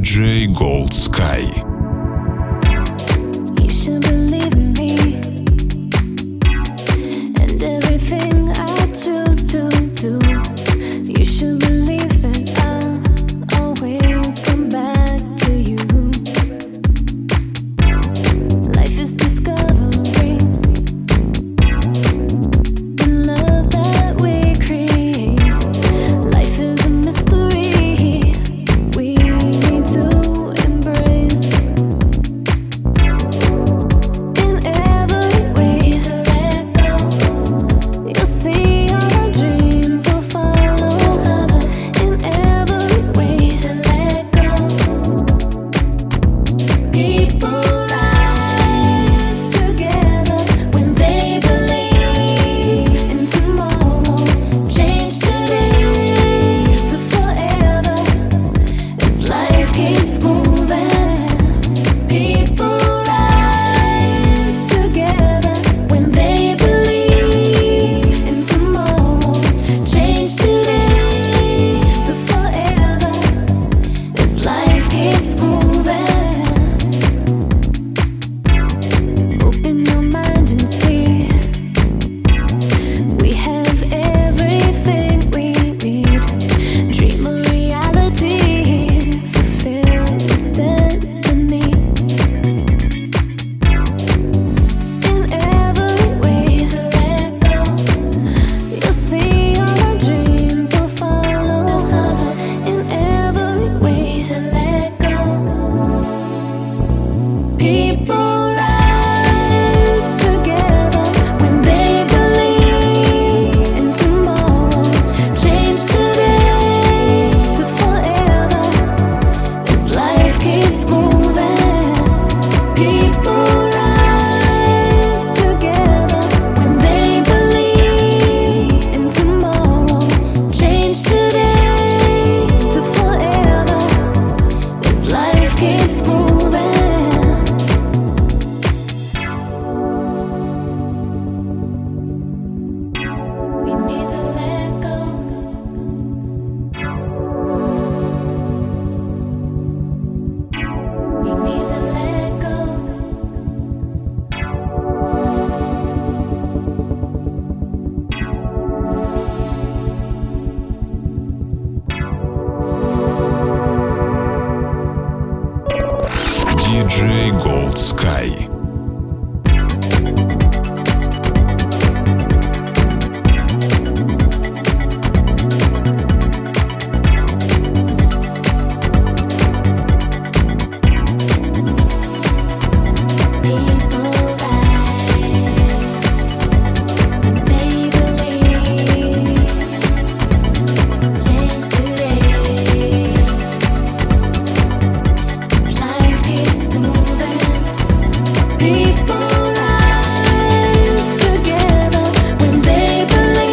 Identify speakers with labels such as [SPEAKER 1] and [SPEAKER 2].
[SPEAKER 1] DJ Gold Sky.
[SPEAKER 2] You should believe in me and everything I choose to do. You should believe that I'll always come back to you. Life is discovering the love that we create. Life is a mystery we need to embrace. In every way to let go, you'll see all our dreams will follow. In every way to let go, people rise together when they believe in tomorrow. Change today to forever as life keeps moving. People rise together when they believe in tomorrow. Change today to forever as life keeps moving. Open your mind and see we have everything we need. Dream a reality, fulfill its destiny. In every way to let go, you'll see all our dreams will follow. In every way to let go, people rise together when they believe in tomorrow. Change today to forever as life keeps moving. People rise together when they believe in tomorrow. Change today to forever as life keeps moving. We need to let go. We need to let go.
[SPEAKER 1] DJ Gold Sky.